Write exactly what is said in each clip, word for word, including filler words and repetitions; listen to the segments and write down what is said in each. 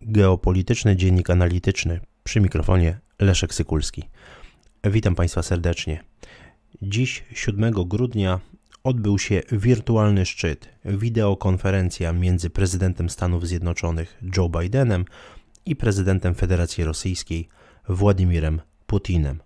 Geopolityczny Dziennik Analityczny, przy mikrofonie Leszek Sykulski. Witam Państwa serdecznie. Dziś, siódmego grudnia, odbył się wirtualny szczyt, wideokonferencja między prezydentem Stanów Zjednoczonych Joe Bidenem i prezydentem Federacji Rosyjskiej Władimirem Putinem.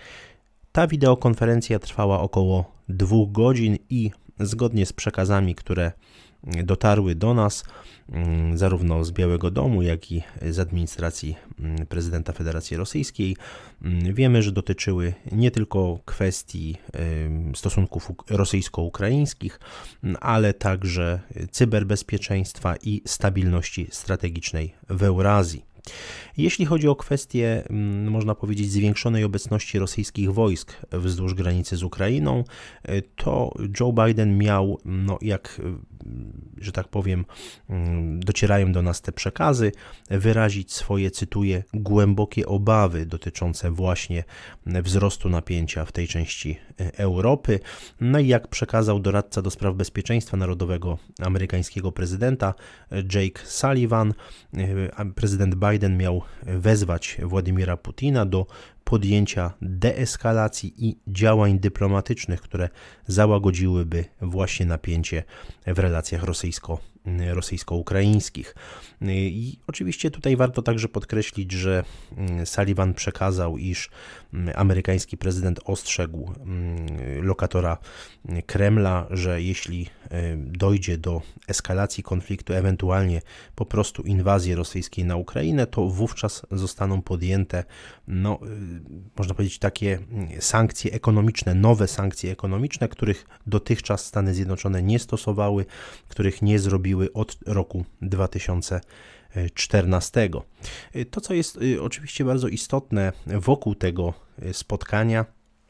Ta wideokonferencja trwała około dwóch godzin i zgodnie z przekazami, które dotarły do nas, zarówno z Białego Domu, jak i z administracji prezydenta Federacji Rosyjskiej, wiemy, że dotyczyły nie tylko kwestii stosunków rosyjsko-ukraińskich, ale także cyberbezpieczeństwa i stabilności strategicznej w Eurazji. Jeśli chodzi o kwestię, można powiedzieć, zwiększonej obecności rosyjskich wojsk wzdłuż granicy z Ukrainą, to Joe Biden miał, no jak, że tak powiem, docierają do nas te przekazy, wyrazić swoje, cytuję, głębokie obawy dotyczące właśnie wzrostu napięcia w tej części Europy. No i jak przekazał doradca do spraw bezpieczeństwa narodowego amerykańskiego prezydenta Jake Sullivan, prezydent Biden miał wezwać Władimira Putina do podjęcia deeskalacji i działań dyplomatycznych, które załagodziłyby właśnie napięcie w relacjach rosyjsko, rosyjsko-ukraińskich. I oczywiście tutaj warto także podkreślić, że Sullivan przekazał, iż amerykański prezydent ostrzegł lokatora Kremla, że jeśli dojdzie do eskalacji konfliktu, ewentualnie po prostu inwazji rosyjskiej na Ukrainę, to wówczas zostaną podjęte, no, można powiedzieć, takie sankcje ekonomiczne, nowe sankcje ekonomiczne, których dotychczas Stany Zjednoczone nie stosowały, których nie zrobiły od roku dwa tysiące czternastego. To, co jest oczywiście bardzo istotne wokół tego spotkania,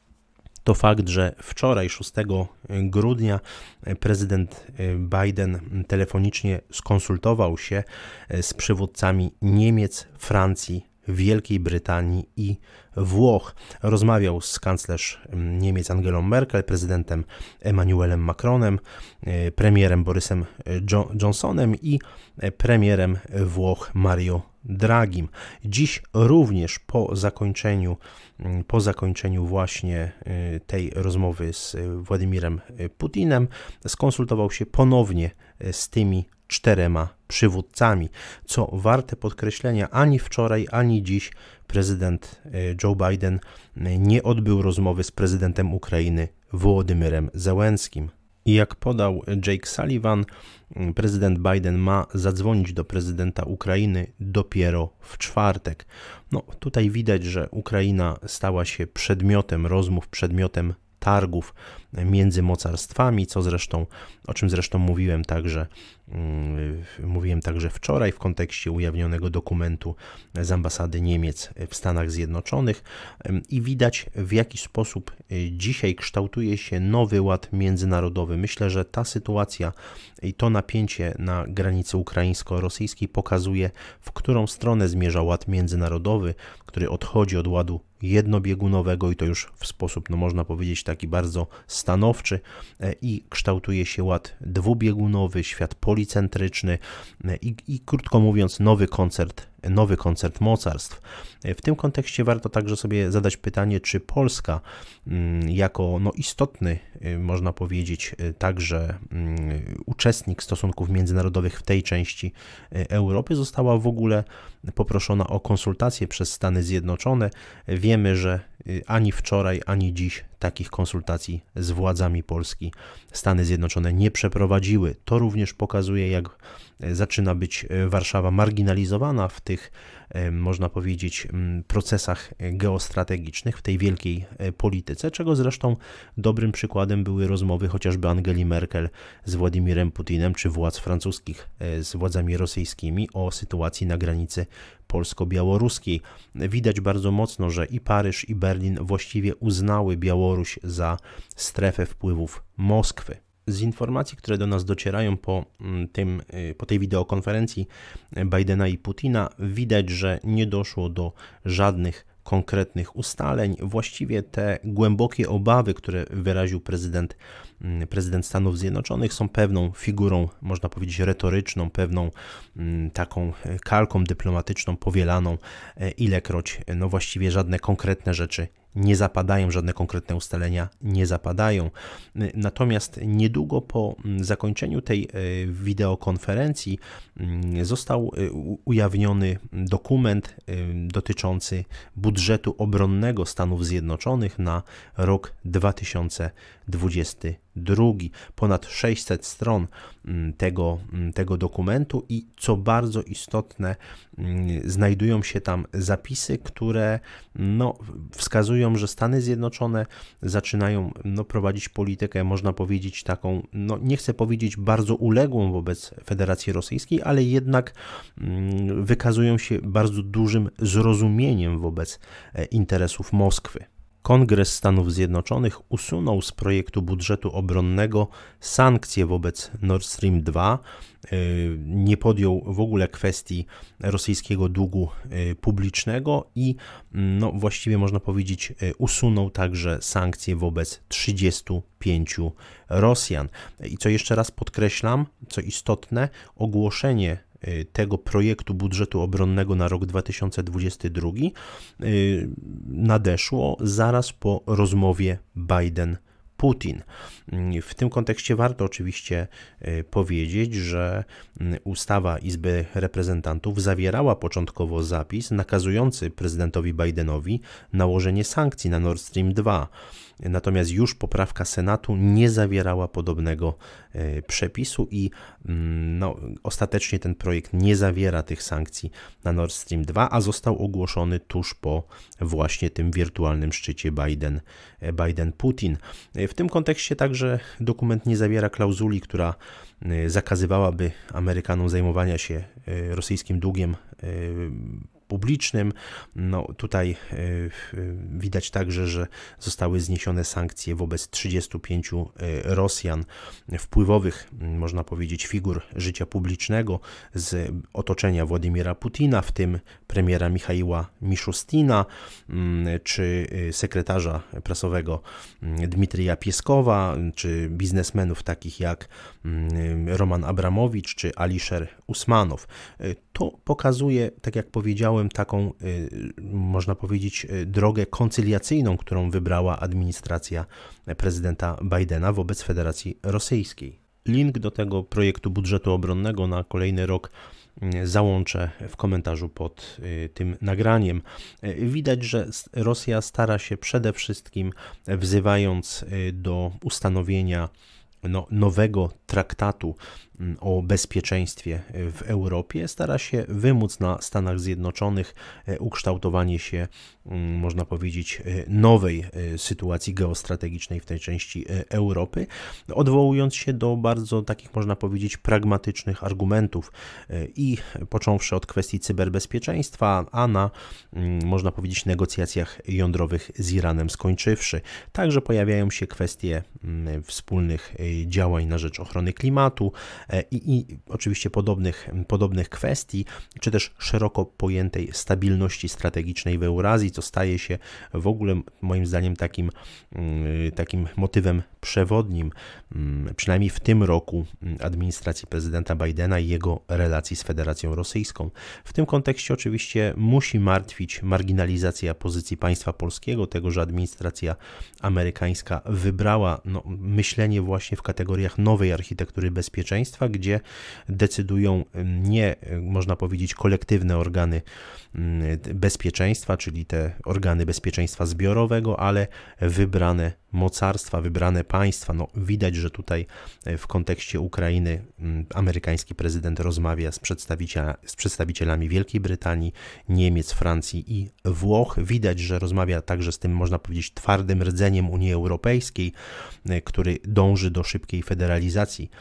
to fakt, że wczoraj, szóstego grudnia, prezydent Biden telefonicznie skonsultował się z przywódcami Niemiec, Francji, Wielkiej Brytanii i Włoch. Rozmawiał z kanclerz Niemiec Angelą Merkel, prezydentem Emmanuelem Macronem, premierem Borysem Johnsonem i premierem Włoch Mario Dragim. Dziś również po zakończeniu, po zakończeniu właśnie tej rozmowy z Władimirem Putinem skonsultował się ponownie z tymi czterema przywódcami. Co warte podkreślenia, ani wczoraj, ani dziś prezydent Joe Biden nie odbył rozmowy z prezydentem Ukrainy Wołodymyrem Zełenskim. I jak podał Jake Sullivan, prezydent Biden ma zadzwonić do prezydenta Ukrainy dopiero w czwartek. No tutaj widać, że Ukraina stała się przedmiotem rozmów, przedmiotem targów między mocarstwami, co zresztą, o czym zresztą mówiłem także, mówiłem także wczoraj w kontekście ujawnionego dokumentu z ambasady Niemiec w Stanach Zjednoczonych i widać, w jaki sposób dzisiaj kształtuje się nowy ład międzynarodowy. Myślę, że ta sytuacja i to napięcie na granicy ukraińsko-rosyjskiej pokazuje, w którą stronę zmierza ład międzynarodowy, który odchodzi od ładu jednobiegunowego i to już w sposób, no można powiedzieć, taki bardzo stanowczy i kształtuje się ład dwubiegunowy, świat policentryczny i, i krótko mówiąc nowy koncert, nowy koncert mocarstw. W tym kontekście warto także sobie zadać pytanie, czy Polska jako no, istotny, można powiedzieć, także uczestnik stosunków międzynarodowych w tej części Europy została w ogóle poproszona o konsultacje przez Stany Zjednoczone. Wiemy, że ani wczoraj, ani dziś takich konsultacji z władzami Polski Stany Zjednoczone nie przeprowadziły. To również pokazuje, jak zaczyna być Warszawa marginalizowana w tych, można powiedzieć, procesach geostrategicznych, w tej wielkiej polityce, czego zresztą dobrym przykładem były rozmowy chociażby Angeli Merkel z Władimirem Putinem, czy władz francuskich z władzami rosyjskimi o sytuacji na granicy polsko-białoruskiej. Widać bardzo mocno, że i Paryż, i Berlin właściwie uznały Białoruś za strefę wpływów Moskwy. Z informacji, które do nas docierają po, tym, po tej wideokonferencji Bidena i Putina, widać, że nie doszło do żadnych konkretnych ustaleń. Właściwie te głębokie obawy, które wyraził prezydent, prezydent Stanów Zjednoczonych, są pewną figurą, można powiedzieć, retoryczną, pewną taką kalką dyplomatyczną powielaną, ilekroć no właściwie żadne konkretne rzeczy nie zapadają, żadne konkretne ustalenia nie zapadają. Natomiast niedługo po zakończeniu tej wideokonferencji został ujawniony dokument dotyczący budżetu obronnego Stanów Zjednoczonych na rok dwa tysiące dwudziesty drugi. Ponad sześćset stron tego, tego dokumentu i co bardzo istotne, znajdują się tam zapisy, które no, wskazują, że Stany Zjednoczone zaczynają no, prowadzić politykę, można powiedzieć taką, no, nie chcę powiedzieć bardzo uległą wobec Federacji Rosyjskiej, ale jednak wykazują się bardzo dużym zrozumieniem wobec interesów Moskwy. Kongres Stanów Zjednoczonych usunął z projektu budżetu obronnego sankcje wobec Nord Stream dwa, nie podjął w ogóle kwestii rosyjskiego długu publicznego i no, właściwie można powiedzieć usunął także sankcje wobec trzydziestu pięciu Rosjan. I co jeszcze raz podkreślam, co istotne, ogłoszenie tego projektu budżetu obronnego na rok dwa tysiące dwudziesty drugi nadeszło zaraz po rozmowie Biden-Putin. W tym kontekście warto oczywiście powiedzieć, że ustawa Izby Reprezentantów zawierała początkowo zapis nakazujący prezydentowi Bidenowi nałożenie sankcji na Nord Stream dwa. Natomiast już poprawka Senatu nie zawierała podobnego przepisu i no, ostatecznie ten projekt nie zawiera tych sankcji na Nord Stream dwa, a został ogłoszony tuż po właśnie tym wirtualnym szczycie Biden, Biden-Putin. W tym kontekście także dokument nie zawiera klauzuli, która zakazywałaby Amerykanom zajmowania się rosyjskim długiem publicznym. No, tutaj y, y, widać także, że zostały zniesione sankcje wobec trzydziestu pięciu y, Rosjan, wpływowych, y, można powiedzieć, figur życia publicznego z otoczenia Władimira Putina, w tym premiera Michaiła Miszustina, y, czy y, sekretarza prasowego y, Dmitrija Pieskowa, czy biznesmenów takich jak y, Roman Abramowicz, czy Alisher Usmanow. Y, to pokazuje, tak jak powiedziałem, taką, można powiedzieć, drogę koncyliacyjną, którą wybrała administracja prezydenta Bidena wobec Federacji Rosyjskiej. Link do tego projektu budżetu obronnego na kolejny rok załączę w komentarzu pod tym nagraniem. Widać, że Rosja stara się przede wszystkim, wzywając do ustanowienia no, nowego traktatu o bezpieczeństwie w Europie, stara się wymóc na Stanach Zjednoczonych ukształtowanie się, można powiedzieć, nowej sytuacji geostrategicznej w tej części Europy, odwołując się do bardzo takich, można powiedzieć, pragmatycznych argumentów i począwszy od kwestii cyberbezpieczeństwa, a na, można powiedzieć, negocjacjach jądrowych z Iranem skończywszy. Także pojawiają się kwestie wspólnych działań na rzecz ochrony klimatu, I, i oczywiście podobnych, podobnych kwestii, czy też szeroko pojętej stabilności strategicznej w Eurazji, co staje się w ogóle moim zdaniem takim, takim motywem przewodnim, przynajmniej w tym roku, administracji prezydenta Bidena i jego relacji z Federacją Rosyjską. W tym kontekście oczywiście musi martwić marginalizacja pozycji państwa polskiego, tego, że administracja amerykańska wybrała no, myślenie właśnie w kategoriach nowej architektury bezpieczeństwa, gdzie decydują nie, można powiedzieć, kolektywne organy bezpieczeństwa, czyli te organy bezpieczeństwa zbiorowego, ale wybrane mocarstwa, wybrane państwa. No, widać, że tutaj w kontekście Ukrainy amerykański prezydent rozmawia z, przedstawiciela, z przedstawicielami Wielkiej Brytanii, Niemiec, Francji i Włoch. Widać, że rozmawia także z tym, można powiedzieć, twardym rdzeniem Unii Europejskiej, który dąży do szybkiej federalizacji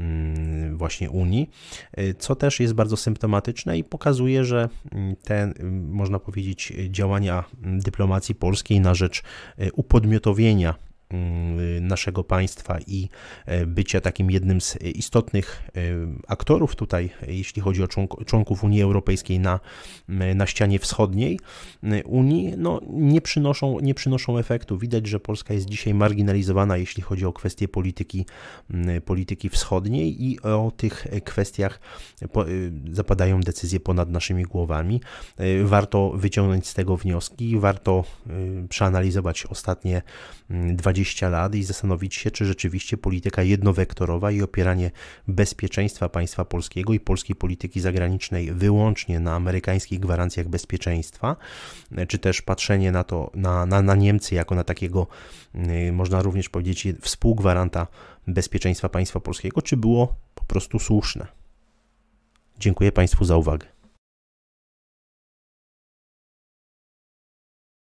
właśnie Unii, co też jest bardzo symptomatyczne i pokazuje, że te, można powiedzieć, działania dyplomacji polskiej na rzecz upodmiotowienia naszego państwa i bycia takim jednym z istotnych aktorów tutaj, jeśli chodzi o członków Unii Europejskiej na, na ścianie wschodniej Unii, no nie przynoszą, nie przynoszą efektu. Widać, że Polska jest dzisiaj marginalizowana, jeśli chodzi o kwestie polityki, polityki wschodniej i o tych kwestiach zapadają decyzje ponad naszymi głowami. Warto wyciągnąć z tego wnioski, warto przeanalizować ostatnie dwadzieścia lat i zastanowić się, czy rzeczywiście polityka jednowektorowa i opieranie bezpieczeństwa państwa polskiego i polskiej polityki zagranicznej wyłącznie na amerykańskich gwarancjach bezpieczeństwa, czy też patrzenie na to, na, na, na Niemcy jako na takiego, można również powiedzieć, współgwaranta bezpieczeństwa państwa polskiego, czy było po prostu słuszne. Dziękuję Państwu za uwagę.